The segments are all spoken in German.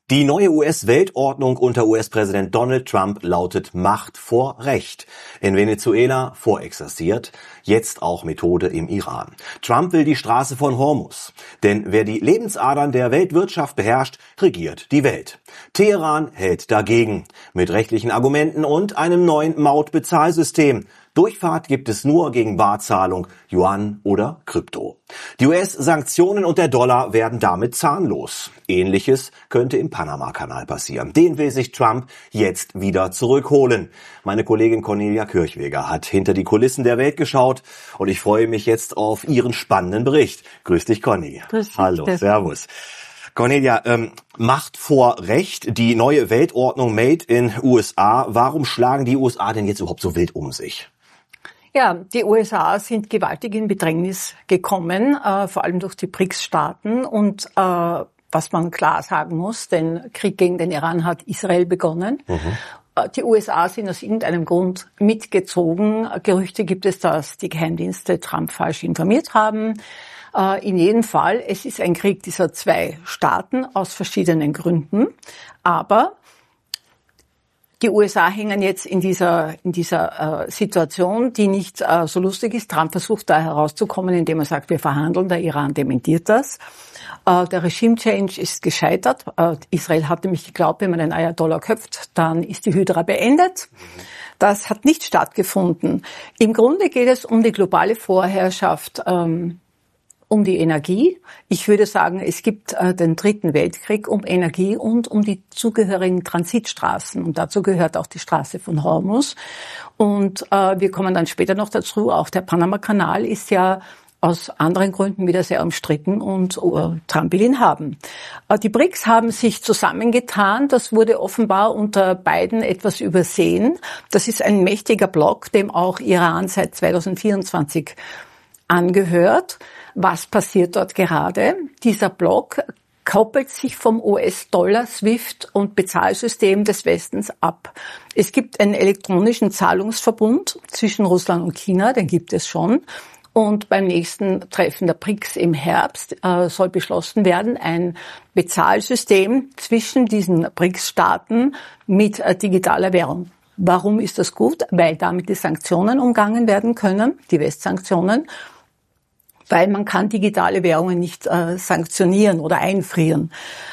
Die neue US-Weltordnung unter US-Präsident Donald Trump lautet Macht vor Recht. In Venezuela vorexerziert, jetzt auch Methode im Iran. Trump will die Straße von Hormuz. Denn wer die Lebensadern der Weltwirtschaft beherrscht, regiert die Welt. Teheran hält dagegen. Mit rechtlichen Argumenten und einem neuen Mautbezahlsystem. Durchfahrt gibt es nur gegen Barzahlung, Yuan oder Krypto. Die US-Sanktionen und der Dollar werden damit zahnlos. Ähnliches könnte im Panama-Kanal passieren. Den will sich Trump jetzt wieder zurückholen. Meine Kollegin Cornelia Kirchweger hat hinter die Kulissen der Welt geschaut und ich freue mich jetzt auf ihren spannenden Bericht. Grüß dich, Conny. Grüß dich. Hallo, servus. Cornelia, Macht vor Recht, die neue Weltordnung made in USA. Warum schlagen die USA denn jetzt überhaupt so wild um sich? Ja, die USA sind gewaltig in Bedrängnis gekommen, vor allem durch die BRICS-Staaten. Und was man klar sagen muss, den Krieg gegen den Iran hat Israel begonnen. Die USA sind aus irgendeinem Grund mitgezogen. Gerüchte gibt es, dass die Geheimdienste Trump falsch informiert haben. In jedem Fall, es ist ein Krieg dieser zwei Staaten aus verschiedenen Gründen. Aber die USA hängen jetzt in dieser Situation, die nicht so lustig ist. Trump versucht da herauszukommen, indem er sagt, wir verhandeln. Der Iran dementiert das. Der Regime-Change ist gescheitert. Israel hat nämlich geglaubt, wenn man den Ayatollah köpft, dann ist die Hydra beendet. Das hat nicht stattgefunden. Im Grunde geht es um die globale Vorherrschaft, um die Energie. Ich würde sagen, es gibt den dritten Weltkrieg um Energie und um die zugehörigen Transitstraßen. Und dazu gehört auch die Straße von Hormuz. Und wir kommen dann später noch dazu. Auch der Panama-Kanal ist ja aus anderen Gründen wieder sehr umstritten und Trump will ihn haben. Die BRICS haben sich zusammengetan. Das wurde offenbar unter Biden etwas übersehen. Das ist ein mächtiger Block, dem auch Iran seit 2024 angehört. Was passiert dort gerade? Dieser Block koppelt sich vom US-Dollar, SWIFT und Bezahlsystem des Westens ab. Es gibt einen elektronischen Zahlungsverbund zwischen Russland und China, den gibt es schon. Und beim nächsten Treffen der BRICS im Herbst soll beschlossen werden, ein Bezahlsystem zwischen diesen BRICS-Staaten mit digitaler Währung. Warum ist das gut? Weil damit die Sanktionen umgangen werden können, die Westsanktionen. Weil man kann digitale Währungen nicht sanktionieren oder einfrieren.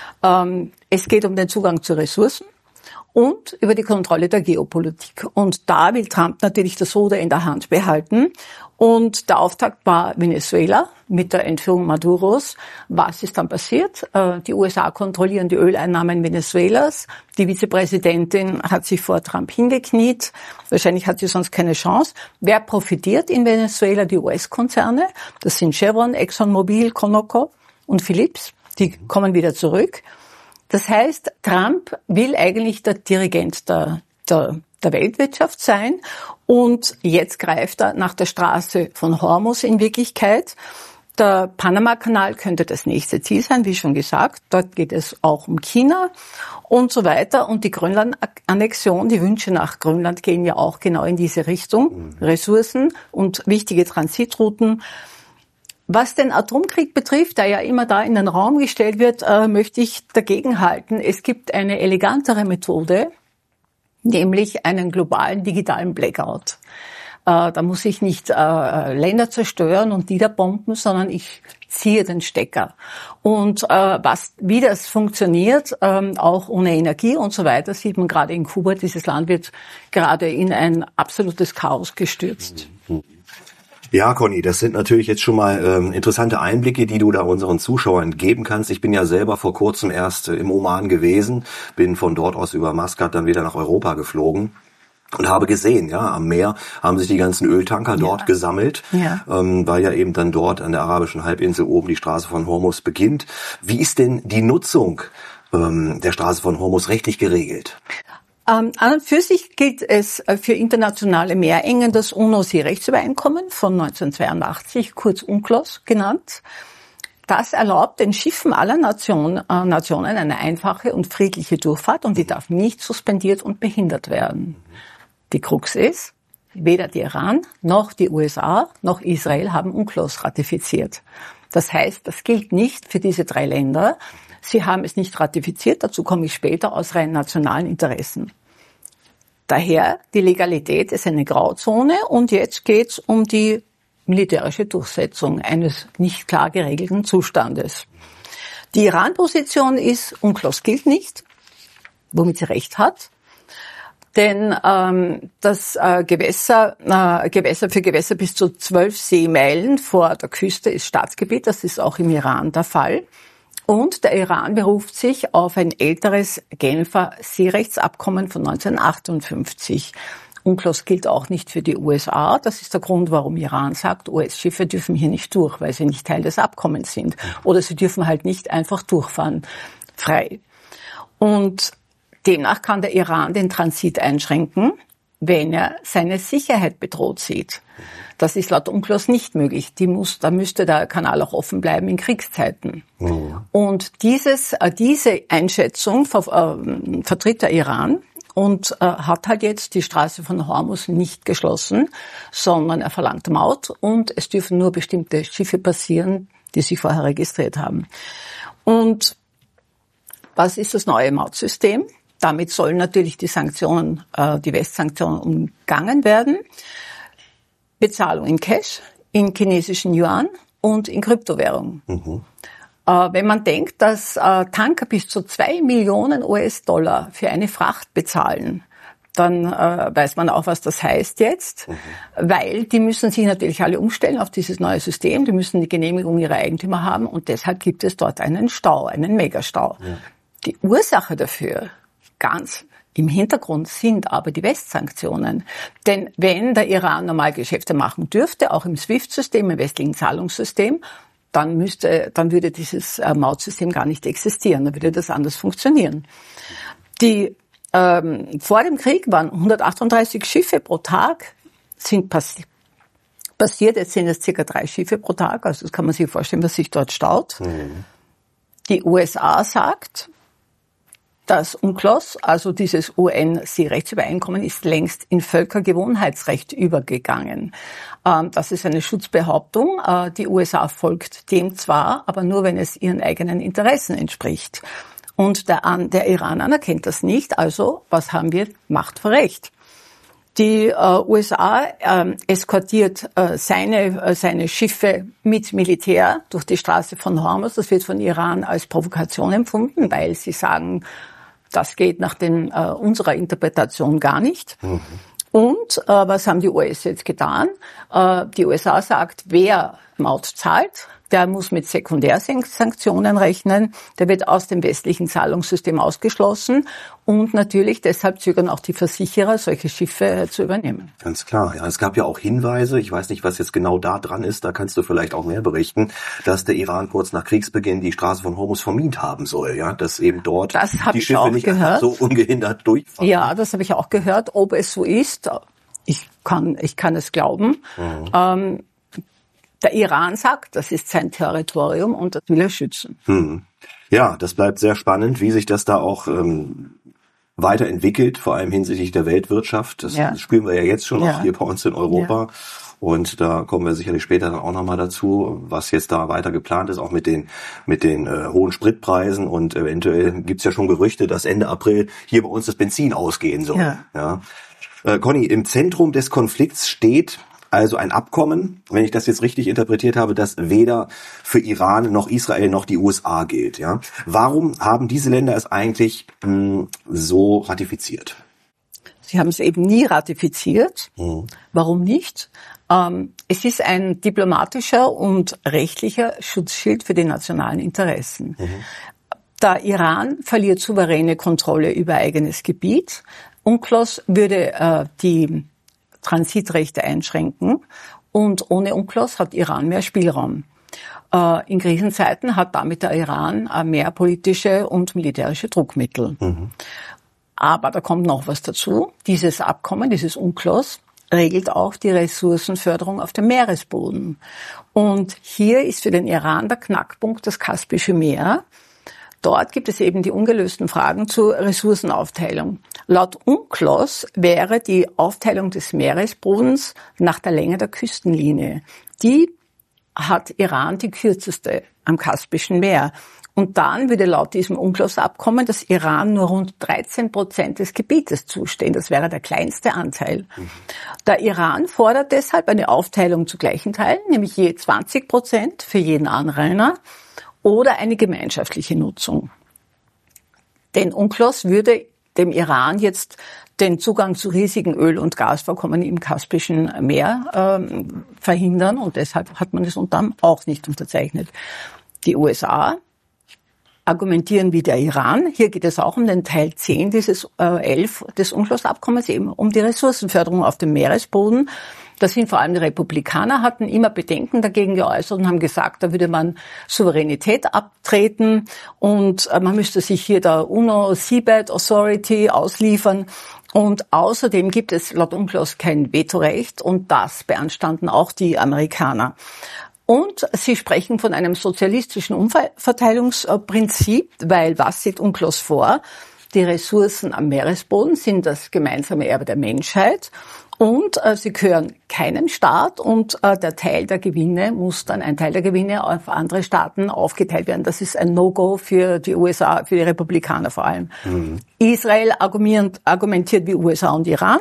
Es geht um den Zugang zu Ressourcen und über die Kontrolle der Geopolitik. Und da will Trump natürlich das Ruder in der Hand behalten. Und der Auftakt war Venezuela mit der Entführung Maduros. Was ist dann passiert? Die USA kontrollieren die Öleinnahmen Venezuelas. Die Vizepräsidentin hat sich vor Trump hingekniet. Wahrscheinlich hat sie sonst keine Chance. Wer profitiert in Venezuela? Die US-Konzerne. Das sind Chevron, ExxonMobil, Conoco und Philips. Die kommen wieder zurück. Das heißt, Trump will eigentlich der Dirigent der Weltwirtschaft sein und jetzt greift er nach der Straße von Hormuz in Wirklichkeit. Der Panama-Kanal könnte das nächste Ziel sein, wie schon gesagt. Dort geht es auch um China und so weiter. Und die Grönland-Annexion, die Wünsche nach Grönland gehen ja auch genau in diese Richtung. Ressourcen und wichtige Transitrouten. Was den Atomkrieg betrifft, der ja immer da in den Raum gestellt wird, möchte ich dagegenhalten. Es gibt eine elegantere Methode, nämlich einen globalen digitalen Blackout. Da muss ich nicht Länder zerstören und niederbomben, sondern ich ziehe den Stecker. Und wie das funktioniert, auch ohne Energie und so weiter, sieht man gerade in Kuba. Dieses Land wird gerade in ein absolutes Chaos gestürzt. Ja, Conny, das sind natürlich jetzt schon mal interessante Einblicke, die du da unseren Zuschauern geben kannst. Ich bin ja selber vor kurzem erst im Oman gewesen, bin von dort aus über Maskat dann wieder nach Europa geflogen und habe gesehen, ja, am Meer haben sich die ganzen Öltanker dort gesammelt, weil ja eben dann dort an der arabischen Halbinsel oben die Straße von Hormuz beginnt. Wie ist denn die Nutzung der Straße von Hormuz rechtlich geregelt? An und für sich gilt es für internationale Meerengen das UNO-Seerechtsübereinkommen von 1982, kurz UNCLOS genannt. Das erlaubt den Schiffen aller Nationen eine einfache und friedliche Durchfahrt und die darf nicht suspendiert und behindert werden. Die Krux ist, weder der Iran noch die USA noch Israel haben UNCLOS ratifiziert. Das heißt, das gilt nicht für diese drei Länder. Sie haben es nicht ratifiziert, dazu komme ich später, aus rein nationalen Interessen. Daher, die Legalität ist eine Grauzone und jetzt geht's um die militärische Durchsetzung eines nicht klar geregelten Zustandes. Die Iran-Position ist, UNCLOS gilt nicht, womit sie recht hat. Denn das Gewässer für Gewässer bis zu 12 Seemeilen vor der Küste ist Staatsgebiet. Das ist auch im Iran der Fall. Und der Iran beruft sich auf ein älteres Genfer Seerechtsabkommen von 1958. UNCLOS gilt auch nicht für die USA. Das ist der Grund, warum Iran sagt, US-Schiffe dürfen hier nicht durch, weil sie nicht Teil des Abkommens sind. Oder sie dürfen halt nicht einfach durchfahren, frei. Und demnach kann der Iran den Transit einschränken, wenn er seine Sicherheit bedroht sieht. Das ist laut UNCLOS nicht möglich. Da müsste der Kanal auch offen bleiben in Kriegszeiten. Mhm. Und diese Einschätzung vertritt der Iran und hat halt jetzt die Straße von Hormuz nicht geschlossen, sondern er verlangt Maut und es dürfen nur bestimmte Schiffe passieren, die sich vorher registriert haben. Und was ist das neue Mautsystem? Damit sollen natürlich die Sanktionen, die Westsanktionen umgangen werden. Bezahlung in Cash, in chinesischen Yuan und in Kryptowährung. Mhm. Wenn man denkt, dass Tanker bis zu 2 Millionen US-Dollar für eine Fracht bezahlen, dann weiß man auch, was das heißt jetzt, weil die müssen sich natürlich alle umstellen auf dieses neue System, die müssen die Genehmigung ihrer Eigentümer haben und deshalb gibt es dort einen Stau, einen Megastau. Ja. Die Ursache dafür, ganz im Hintergrund, sind aber die Westsanktionen. Denn wenn der Iran normal Geschäfte machen dürfte, auch im SWIFT-System, im westlichen Zahlungssystem, dann würde dieses Mautsystem gar nicht existieren, dann würde das anders funktionieren. Vor dem Krieg waren 138 Schiffe pro Tag sind passiert, jetzt sind es ca. 3 Schiffe pro Tag, also das kann man sich vorstellen, was sich dort staut. Mhm. Die USA sagt, das UNCLOS, also dieses UN-Seerechtsübereinkommen, ist längst in Völkergewohnheitsrecht übergegangen. Das ist eine Schutzbehauptung. Die USA folgt dem zwar, aber nur, wenn es ihren eigenen Interessen entspricht. Und der Iran anerkennt das nicht. Also, was haben wir? Macht vor Recht. Die USA eskortiert seine Schiffe mit Militär durch die Straße von Hormuz. Das wird von Iran als Provokation empfunden, weil sie sagen, das geht nach unserer Interpretation gar nicht. Mhm. Und was haben die USA jetzt getan? Die USA sagt, wer Maut zahlt, der muss mit Sekundärsanktionen rechnen, der wird aus dem westlichen Zahlungssystem ausgeschlossen und natürlich deshalb zögern auch die Versicherer, solche Schiffe zu übernehmen. Ganz klar, ja. Es gab ja auch Hinweise, ich weiß nicht, was jetzt genau da dran ist, da kannst du vielleicht auch mehr berichten, dass der Iran kurz nach Kriegsbeginn die Straße von Hormuz vermint haben soll, ja, dass eben dort die Schiffe nicht so ungehindert durchfahren. Ja, das habe ich auch gehört. Ob es so ist, ich kann es glauben. Mhm. Der Iran sagt, das ist sein Territorium und das will er schützen. Ja, das bleibt sehr spannend, wie sich das da auch weiterentwickelt, vor allem hinsichtlich der Weltwirtschaft. Das spüren wir ja jetzt schon auch hier bei uns in Europa. Ja. Und da kommen wir sicherlich später dann auch nochmal dazu, was jetzt da weiter geplant ist, auch mit den hohen Spritpreisen. Und eventuell gibt's ja schon Gerüchte, dass Ende April hier bei uns das Benzin ausgehen soll. Ja. Conny, im Zentrum des Konflikts steht also ein Abkommen, wenn ich das jetzt richtig interpretiert habe, das weder für Iran noch Israel noch die USA gilt. Ja? Warum haben diese Länder es eigentlich so ratifiziert? Sie haben es eben nie ratifiziert. Warum nicht? Es ist ein diplomatischer und rechtlicher Schutzschild für die nationalen Interessen. Der Iran verliert souveräne Kontrolle über eigenes Gebiet. UNCLOS würde die Transitrechte einschränken und ohne UNCLOS hat Iran mehr Spielraum. In Krisenzeiten hat damit der Iran mehr politische und militärische Druckmittel. Aber da kommt noch was dazu. Dieses Abkommen, dieses UNCLOS, regelt auch die Ressourcenförderung auf dem Meeresboden. Und hier ist für den Iran der Knackpunkt das Kaspische Meer. Dort gibt es eben die ungelösten Fragen zur Ressourcenaufteilung. Laut UNCLOS wäre die Aufteilung des Meeresbodens nach der Länge der Küstenlinie. Die hat Iran die kürzeste am Kaspischen Meer. Und dann würde laut diesem UNCLOS-Abkommen das Iran nur rund 13% des Gebietes zustehen. Das wäre der kleinste Anteil. Der Iran fordert deshalb eine Aufteilung zu gleichen Teilen, nämlich je 20% für jeden Anrainer oder eine gemeinschaftliche Nutzung. Denn UNCLOS würde dem Iran jetzt den Zugang zu riesigen Öl- und Gasvorkommen im Kaspischen Meer verhindern und deshalb hat man es unter anderem auch nicht unterzeichnet. Die USA argumentieren wie der Iran. Hier geht es auch um den Teil 10 dieses 11 des UNCLOS-Abkommens, eben um die Ressourcenförderung auf dem Meeresboden. Da sind vor allem die Republikaner, hatten immer Bedenken dagegen geäußert und haben gesagt, da würde man Souveränität abtreten und man müsste sich hier der UNO-Seabed Authority ausliefern. Und außerdem gibt es laut UNCLOS kein Vetorecht und das beanstanden auch die Amerikaner. Und sie sprechen von einem sozialistischen Umverteilungsprinzip, weil was sieht UNCLOS vor? Die Ressourcen am Meeresboden sind das gemeinsame Erbe der Menschheit und sie gehören keinem Staat und ein Teil der Gewinne muss dann auf andere Staaten aufgeteilt werden. Das ist ein No-Go für die USA, für die Republikaner vor allem. Israel argumentiert wie USA und Iran.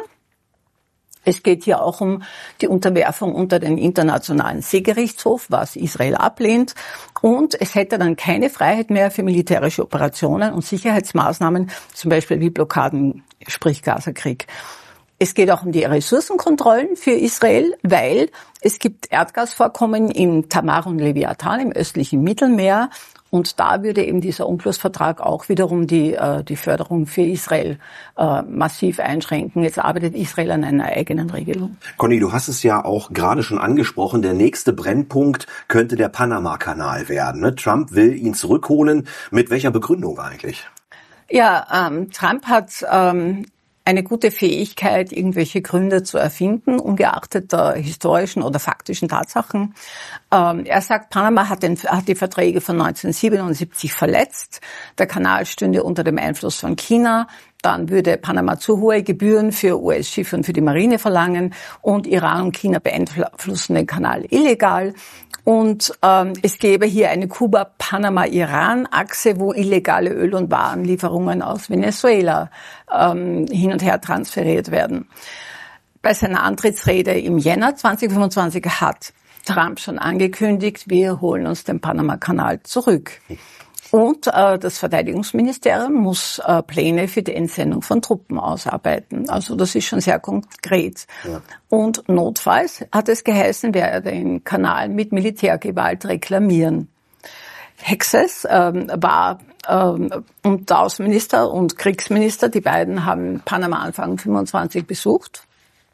Es geht hier auch um die Unterwerfung unter den Internationalen Seegerichtshof, was Israel ablehnt. Und es hätte dann keine Freiheit mehr für militärische Operationen und Sicherheitsmaßnahmen, zum Beispiel wie Blockaden, sprich Gazakrieg. Es geht auch um die Ressourcenkontrollen für Israel, weil es gibt Erdgasvorkommen in Tamar und Leviathan im östlichen Mittelmeer. Und da würde eben dieser UNCLOS-Vertrag auch wiederum die Förderung für Israel massiv einschränken. Jetzt arbeitet Israel an einer eigenen Regelung. Conny, du hast es ja auch gerade schon angesprochen. Der nächste Brennpunkt könnte der Panama-Kanal werden. Ne? Trump will ihn zurückholen. Mit welcher Begründung eigentlich? Ja, Trump hat eine gute Fähigkeit, irgendwelche Gründe zu erfinden, ungeachtet der historischen oder faktischen Tatsachen. Er sagt, Panama hat die Verträge von 1977 verletzt. Der Kanal stünde unter dem Einfluss von China. Dann würde Panama zu hohe Gebühren für US-Schiffe und für die Marine verlangen. Und Iran und China beeinflussen den Kanal illegal. Und es gäbe hier eine Kuba-Panama-Iran-Achse, wo illegale Öl- und Warenlieferungen aus Venezuela hin und her transferiert werden. Bei seiner Antrittsrede im Jänner 2025 hat Trump schon angekündigt, wir holen uns den Panama-Kanal zurück. Und das Verteidigungsministerium muss Pläne für die Entsendung von Truppen ausarbeiten. Also das ist schon sehr konkret. Ja. Und notfalls, hat es geheißen, werde den Kanal mit Militärgewalt reklamieren. Hexes war und Außenminister und Kriegsminister, die beiden haben Panama Anfang 25 besucht.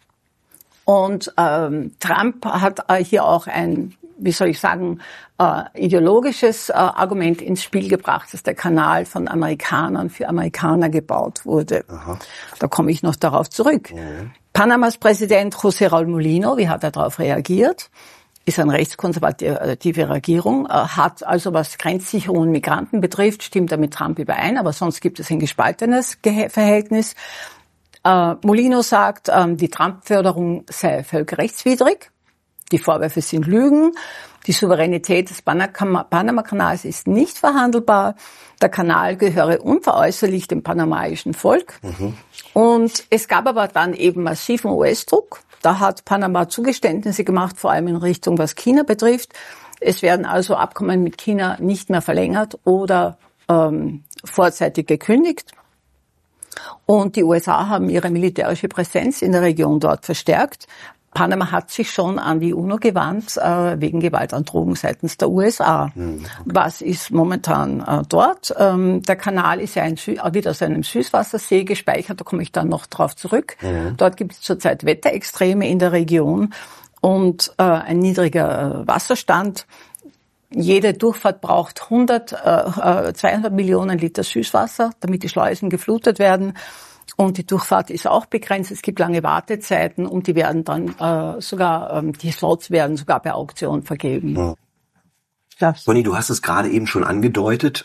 Und Trump hat hier auch ein, ideologisches Argument ins Spiel gebracht, dass der Kanal von Amerikanern für Amerikaner gebaut wurde. Aha. Da komme ich noch darauf zurück. Mhm. Panamas Präsident José Raúl Mulino, wie hat er darauf reagiert? Ist eine rechtskonservative Regierung, hat also was Grenzsicherung und Migranten betrifft, stimmt er mit Trump überein, aber sonst gibt es ein gespaltenes Verhältnis. Mulino sagt, die Trump-Förderung sei völkerrechtswidrig. Die Vorwürfe sind Lügen. Die Souveränität des Panama-Kanals ist nicht verhandelbar. Der Kanal gehöre unveräußerlich dem panamaischen Volk. Mhm. Und es gab aber dann eben massiven US-Druck. Da hat Panama Zugeständnisse gemacht, vor allem in Richtung, was China betrifft. Es werden also Abkommen mit China nicht mehr verlängert oder vorzeitig gekündigt. Und die USA haben ihre militärische Präsenz in der Region dort verstärkt. Panama hat sich schon an die UNO gewandt wegen Gewaltandrohung seitens der USA. Mhm. Was ist momentan dort? Der Kanal ist ja wieder aus einem Süßwassersee gespeichert, da komme ich dann noch drauf zurück. Mhm. Dort gibt es zurzeit Wetterextreme in der Region und ein niedriger Wasserstand. Jede Durchfahrt braucht 200 Millionen Liter Süßwasser, damit die Schleusen geflutet werden. Und die Durchfahrt ist auch begrenzt. Es gibt lange Wartezeiten und die werden dann die Slots werden sogar per Auktion vergeben. Ja. Conny, du hast es gerade eben schon angedeutet.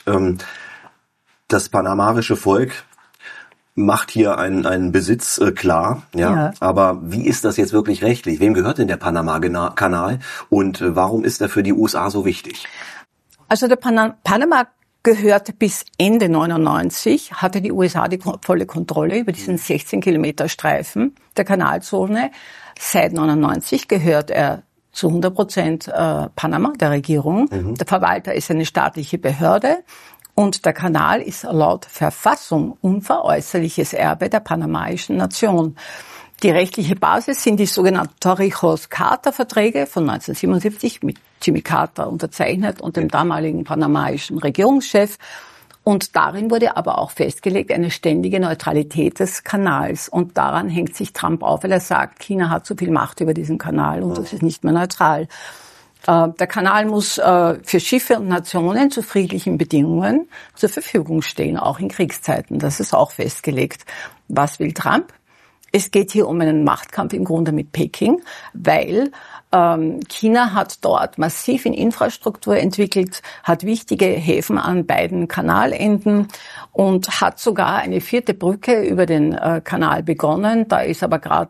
Das panamarische Volk macht hier einen Besitz klar, ja. Aber wie ist das jetzt wirklich rechtlich? Wem gehört denn der Panama-Kanal und warum ist er für die USA so wichtig? Also der Panama gehörte bis Ende 99, hatte die USA die volle Kontrolle über diesen 16 Kilometer Streifen der Kanalzone. Seit 99 gehört er zu 100% Panama, der Regierung. Der Verwalter ist eine staatliche Behörde und der Kanal ist laut Verfassung unveräußerliches Erbe der panamaischen Nation. Die rechtliche Basis sind die sogenannten Torrijos-Carter-Verträge von 1977 mit Jimmy Carter unterzeichnet und dem damaligen panamaischen Regierungschef. Und darin wurde aber auch festgelegt eine ständige Neutralität des Kanals. Und daran hängt sich Trump auf, weil er sagt, China hat so viel Macht über diesen Kanal und das ist nicht mehr neutral. Der Kanal muss für Schiffe und Nationen zu friedlichen Bedingungen zur Verfügung stehen, auch in Kriegszeiten. Das ist auch festgelegt. Was will Trump? Es geht hier um einen Machtkampf im Grunde mit Peking, weil China hat dort massiv in Infrastruktur entwickelt, hat wichtige Häfen an beiden Kanalenden und hat sogar eine 4. Brücke über den Kanal begonnen. Da ist aber gerade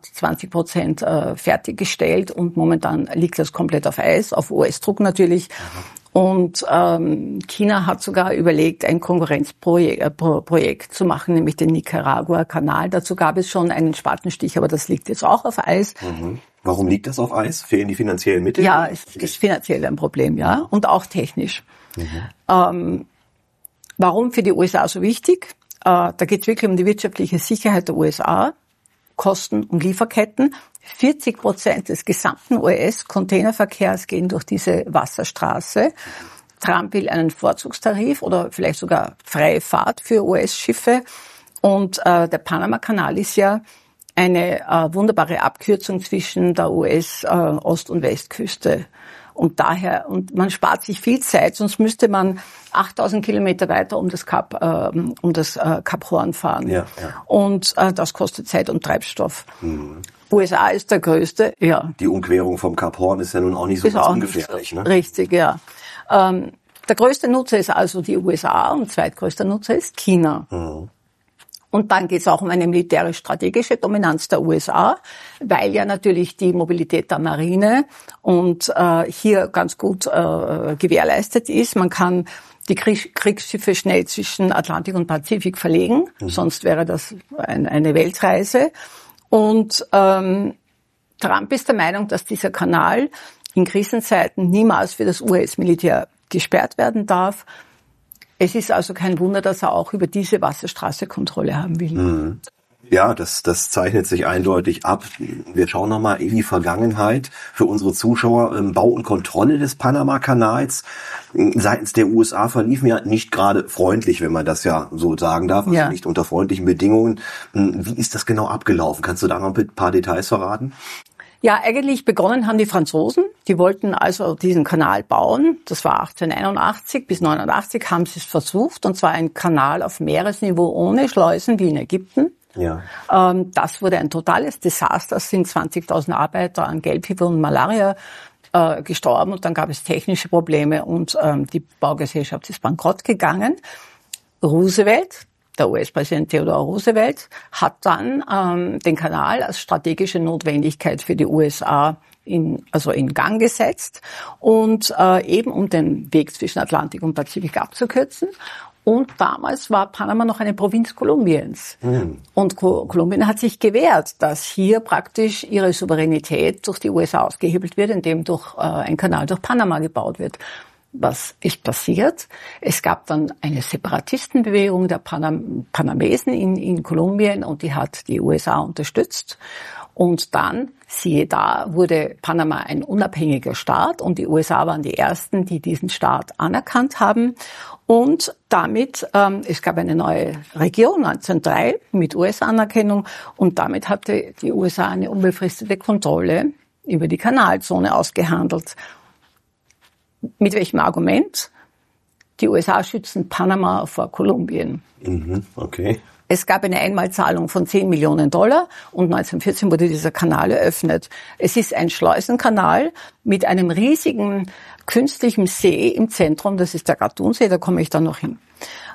20% fertiggestellt und momentan liegt das komplett auf Eis, auf US-Druck natürlich. Und China hat sogar überlegt, ein Konkurrenzprojekt zu machen, nämlich den Nicaragua-Kanal. Dazu gab es schon einen Spatenstich, aber das liegt jetzt auch auf Eis. Warum liegt das auf Eis? Fehlen die finanziellen Mittel? Ja, es ist finanziell ein Problem, ja, und auch technisch. Warum für die USA so wichtig? Da geht es wirklich um die wirtschaftliche Sicherheit der USA, Kosten und Lieferketten. 40% des gesamten US-Containerverkehrs gehen durch diese Wasserstraße. Trump will einen Vorzugstarif oder vielleicht sogar freie Fahrt für US-Schiffe. Und der Panama-Kanal ist ja eine wunderbare Abkürzung zwischen der US-Ost- und Westküste. Und man spart sich viel Zeit, sonst müsste man 8000 Kilometer weiter um das Kap Horn fahren. Ja. Und das kostet Zeit und Treibstoff. USA ist der größte, ja. Die Umquerung vom Kap Horn ist ja nun auch nicht so ganz ungefährlich, ne? Richtig, ja. Der größte Nutzer ist also die USA und zweitgrößter Nutzer ist China. Und dann geht es auch um eine militärisch-strategische Dominanz der USA, weil ja natürlich die Mobilität der Marine und hier ganz gut gewährleistet ist. Man kann die Kriegsschiffe schnell zwischen Atlantik und Pazifik verlegen, sonst wäre das eine Weltreise. Und Trump ist der Meinung, dass dieser Kanal in Krisenzeiten niemals für das US-Militär gesperrt werden darf. Es ist also kein Wunder, dass er auch über diese Wasserstraße Kontrolle haben will. Ja, das zeichnet sich eindeutig ab. Wir schauen nochmal in die Vergangenheit für unsere Zuschauer. Bau und Kontrolle des Panama-Kanals seitens der USA verliefen ja nicht gerade freundlich, wenn man das ja so sagen darf, also nicht unter freundlichen Bedingungen. Wie ist das genau abgelaufen? Kannst du da noch ein paar Details verraten? Ja, eigentlich begonnen haben die Franzosen. Die wollten also diesen Kanal bauen. Das war 1881 bis 89 haben sie es versucht. Und zwar ein Kanal auf Meeresniveau ohne Schleusen wie in Ägypten. Ja. Das wurde ein totales Desaster. Es sind 20.000 Arbeiter an Gelbfieber und Malaria gestorben. Und dann gab es technische Probleme und die Baugesellschaft ist bankrott gegangen. Roosevelt, der US-Präsident Theodore Roosevelt, hat dann den Kanal als strategische Notwendigkeit für die USA in Gang gesetzt und eben um den Weg zwischen Atlantik und Pazifik abzukürzen. Und damals war Panama noch eine Provinz Kolumbiens. Und Kolumbien hat sich gewehrt, dass hier praktisch ihre Souveränität durch die USA ausgehebelt wird, indem ein Kanal durch Panama gebaut wird. Was ist passiert? Es gab dann eine Separatistenbewegung der Panamesen in Kolumbien und die hat die USA unterstützt. Und dann, siehe da, wurde Panama ein unabhängiger Staat und die USA waren die ersten, die diesen Staat anerkannt haben. Und damit, es gab eine neue Regierung 1903 mit US-Anerkennung und damit hatte die USA eine unbefristete Kontrolle über die Kanalzone ausgehandelt. Mit welchem Argument? Die USA schützen Panama vor Kolumbien. Okay. Es gab eine Einmalzahlung von $10 Millionen und 1914 wurde dieser Kanal eröffnet. Es ist ein Schleusenkanal mit einem riesigen künstlichen See im Zentrum. Das ist der Gatun-See, da komme ich dann noch hin.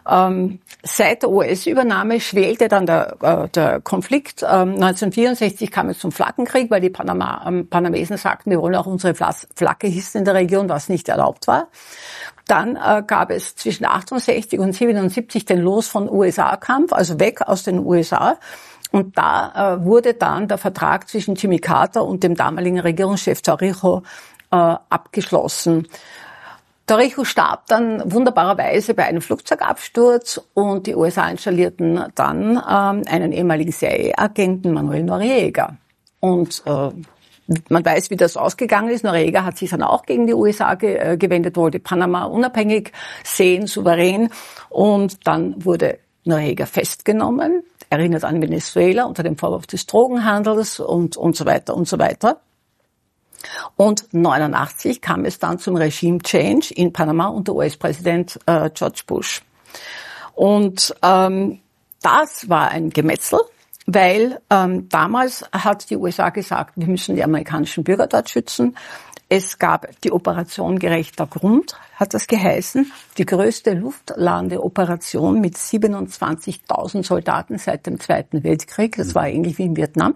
Seit der US-Übernahme schwelte dann der Konflikt. 1964 kam es zum Flaggenkrieg, weil die Panamesen sagten, wir wollen auch unsere Flagge hissen in der Region, was nicht erlaubt war. Dann gab es zwischen 68 und 77 den Los von USA-Kampf, also weg aus den USA. Und da wurde dann der Vertrag zwischen Jimmy Carter und dem damaligen Regierungschef Torrijos abgeschlossen. Torrijos starb dann wunderbarerweise bei einem Flugzeugabsturz und die USA installierten dann einen ehemaligen CIA-Agenten, Manuel Noriega. Und man weiß, wie das ausgegangen ist. Noriega hat sich dann auch gegen die USA gewendet, wollte Panama unabhängig sehen, souverän. Und dann wurde Noriega festgenommen, erinnert an Venezuela unter dem Vorwurf des Drogenhandels und so weiter und so weiter. Und 89 kam es dann zum Regime-Change in Panama unter US-Präsident George Bush. Und das war ein Gemetzel, weil damals hat die USA gesagt, wir müssen die amerikanischen Bürger dort schützen. Es gab die Operation Gerechter Grund, hat das geheißen, die größte Luftlandeoperation mit 27.000 Soldaten seit dem Zweiten Weltkrieg. Das war ähnlich wie in Vietnam.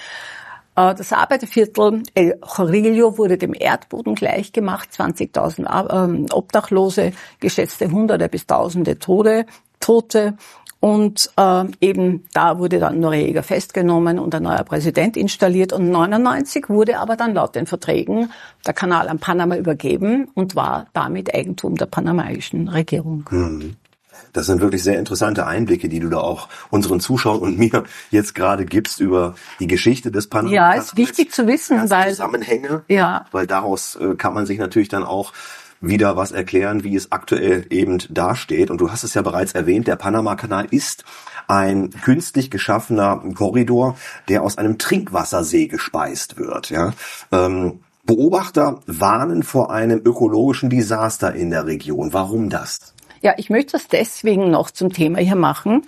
Das Arbeiterviertel El Jorillo wurde dem Erdboden gleichgemacht, 20.000 Obdachlose, geschätzte Hunderte bis Tausende Tote. Und eben da wurde dann Noriega festgenommen und ein neuer Präsident installiert. Und 99 wurde aber dann laut den Verträgen der Kanal an Panama übergeben und war damit Eigentum der panamaischen Regierung. Das sind wirklich sehr interessante Einblicke, die du da auch unseren Zuschauern und mir jetzt gerade gibst über die Geschichte des Panama. Ja, ist wichtig zu wissen, weil Zusammenhänge, ja, weil daraus kann man sich natürlich dann auch wieder was erklären, wie es aktuell eben dasteht. Und du hast es ja bereits erwähnt, der Panama-Kanal ist ein künstlich geschaffener Korridor, der aus einem Trinkwassersee gespeist wird. Ja. Beobachter warnen vor einem ökologischen Desaster in der Region. Warum das? Ja, ich möchte das deswegen noch zum Thema hier machen,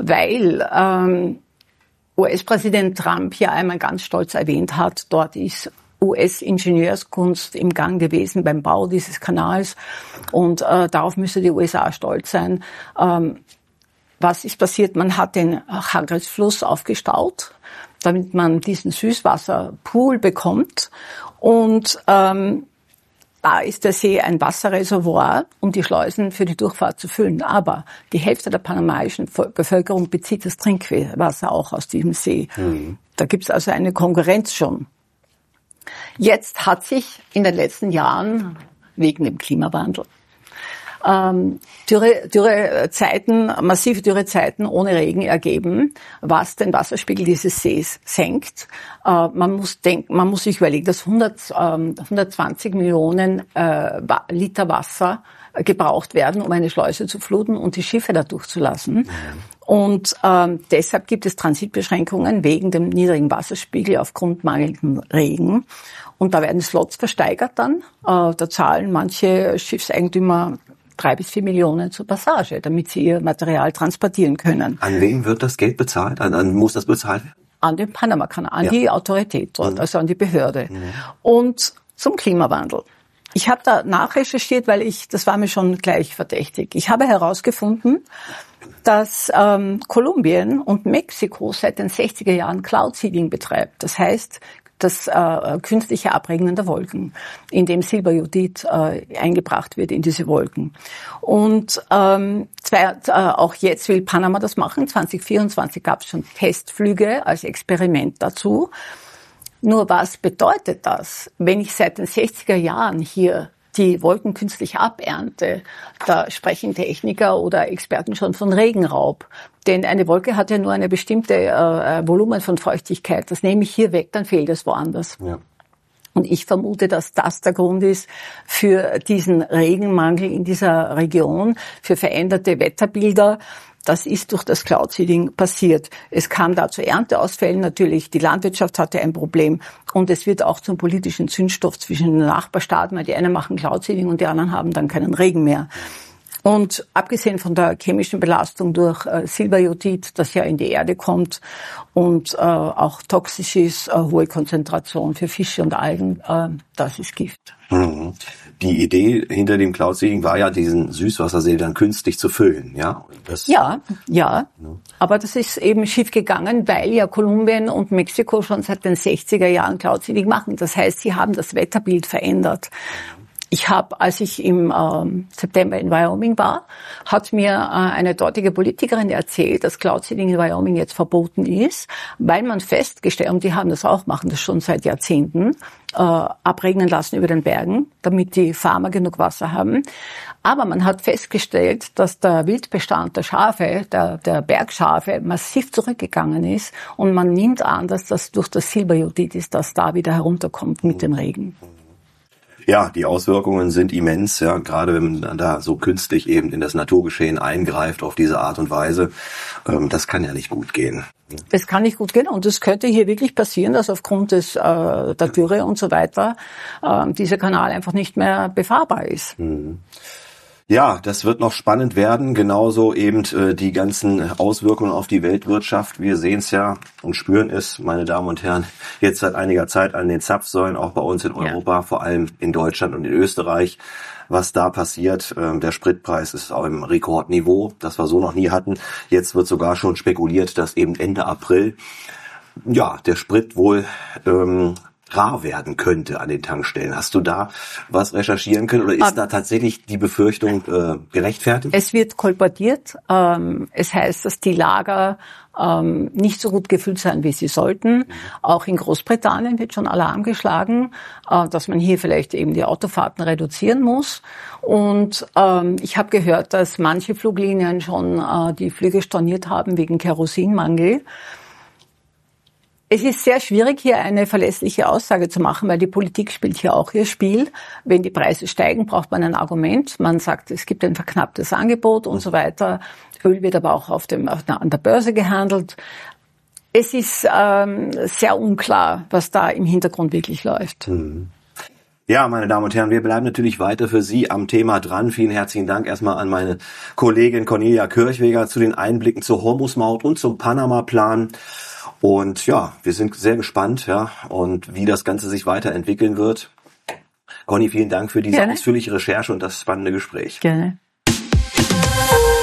weil US-Präsident Trump hier einmal ganz stolz erwähnt hat, dort ist US-Ingenieurskunst im Gang gewesen beim Bau dieses Kanals und darauf müsse die USA stolz sein. Was ist passiert? Man hat den Chagres-Fluss aufgestaut, damit man diesen Süßwasserpool bekommt und da ist der See ein Wasserreservoir, um die Schleusen für die Durchfahrt zu füllen. Aber die Hälfte der panamaischen Bevölkerung bezieht das Trinkwasser auch aus diesem See. Da gibt es also eine Konkurrenz schon. Jetzt hat sich in den letzten Jahren wegen dem Klimawandel massive Dürrezeiten ohne Regen ergeben, was den Wasserspiegel dieses Sees senkt. Man muss sich überlegen, dass 120 Millionen Liter Wasser gebraucht werden, um eine Schleuse zu fluten und die Schiffe da durchzulassen. Und deshalb gibt es Transitbeschränkungen wegen dem niedrigen Wasserspiegel aufgrund mangelndem Regen. Und da werden Slots versteigert dann. Da zahlen manche Schiffseigentümer 3 bis 4 Millionen zur Passage, damit sie ihr Material transportieren können. An wen wird das Geld bezahlt? An muss das bezahlt werden? An den Panama-Kanal, an die Autorität dort, also an die Behörde. Und zum Klimawandel. Ich habe da nachrecherchiert, weil das war mir schon gleich verdächtig. Ich habe herausgefunden, dass Kolumbien und Mexiko seit den 60er Jahren Cloud Seeding betreibt. Das heißt, das künstliche Abregnen der Wolken, in dem Silberjodid eingebracht wird in diese Wolken. Und auch jetzt will Panama das machen. 2024 gab es schon Testflüge als Experiment dazu. Nur was bedeutet das, wenn ich seit den 60er Jahren hier die Wolken künstlich abernte? Da sprechen Techniker oder Experten schon von Regenraub. Denn eine Wolke hat ja nur eine bestimmte Volumen von Feuchtigkeit. Das nehme ich hier weg, dann fehlt es woanders. Ja. Und ich vermute, dass das der Grund ist für diesen Regenmangel in dieser Region, für veränderte Wetterbilder. Das ist durch das Cloud Seeding passiert. Es kam da zu Ernteausfällen natürlich. Die Landwirtschaft hatte ein Problem. Und es wird auch zum politischen Zündstoff zwischen den Nachbarstaaten, weil die einen machen Cloud Seeding und die anderen haben dann keinen Regen mehr. Und abgesehen von der chemischen Belastung durch Silberjodid, das ja in die Erde kommt und auch toxisch ist, hohe Konzentration für Fische und Algen, das ist Gift. Die Idee hinter dem Cloud Seeding war ja, diesen Süßwassersee dann künstlich zu füllen, ja? Ja. Aber das ist eben schief gegangen, weil ja Kolumbien und Mexiko schon seit den 60er Jahren Cloud Seeding machen. Das heißt, sie haben das Wetterbild verändert. Ich habe, als ich im September in Wyoming war, hat mir eine dortige Politikerin erzählt, dass Cloud-Seeding in Wyoming jetzt verboten ist, weil man festgestellt, und die haben das auch, machen das schon seit Jahrzehnten, abregnen lassen über den Bergen, damit die Farmer genug Wasser haben. Aber man hat festgestellt, dass der Wildbestand der Schafe, der Bergschafe, massiv zurückgegangen ist. Und man nimmt an, dass das durch das Silberjodid ist, das da wieder herunterkommt mit dem Regen. Ja, die Auswirkungen sind immens, ja, gerade wenn man da so künstlich eben in das Naturgeschehen eingreift auf diese Art und Weise. Das kann ja nicht gut gehen. Es kann nicht gut gehen und es könnte hier wirklich passieren, dass aufgrund der Dürre und so weiter dieser Kanal einfach nicht mehr befahrbar ist. Mhm. Ja, das wird noch spannend werden, genauso eben die ganzen Auswirkungen auf die Weltwirtschaft. Wir sehen es ja und spüren es, meine Damen und Herren, jetzt seit einiger Zeit an den Zapfsäulen, auch bei uns in Europa, vor allem in Deutschland und in Österreich, was da passiert. Der Spritpreis ist auf einem Rekordniveau, das wir so noch nie hatten. Jetzt wird sogar schon spekuliert, dass eben Ende April ja der Sprit wohl rar werden könnte an den Tankstellen. Hast du da was recherchieren können oder ist da tatsächlich die Befürchtung gerechtfertigt? Es wird kolportiert. Es heißt, dass die Lager nicht so gut gefüllt sein, wie sie sollten. Auch in Großbritannien wird schon Alarm geschlagen, dass man hier vielleicht eben die Autofahrten reduzieren muss. Und ich habe gehört, dass manche Fluglinien schon die Flüge storniert haben wegen Kerosinmangel. Es ist sehr schwierig, hier eine verlässliche Aussage zu machen, weil die Politik spielt hier auch ihr Spiel. Wenn die Preise steigen, braucht man ein Argument. Man sagt, es gibt ein verknapptes Angebot und so weiter. Öl wird aber auch an der Börse gehandelt. Es ist sehr unklar, was da im Hintergrund wirklich läuft. Ja, meine Damen und Herren, wir bleiben natürlich weiter für Sie am Thema dran. Vielen herzlichen Dank erstmal an meine Kollegin Cornelia Kirchweger zu den Einblicken zur Hormuzmaut und zum Panama-Plan. Und ja, wir sind sehr gespannt, ja, und wie das Ganze sich weiterentwickeln wird. Conny, vielen Dank für diese ausführliche Recherche und das spannende Gespräch. Gerne.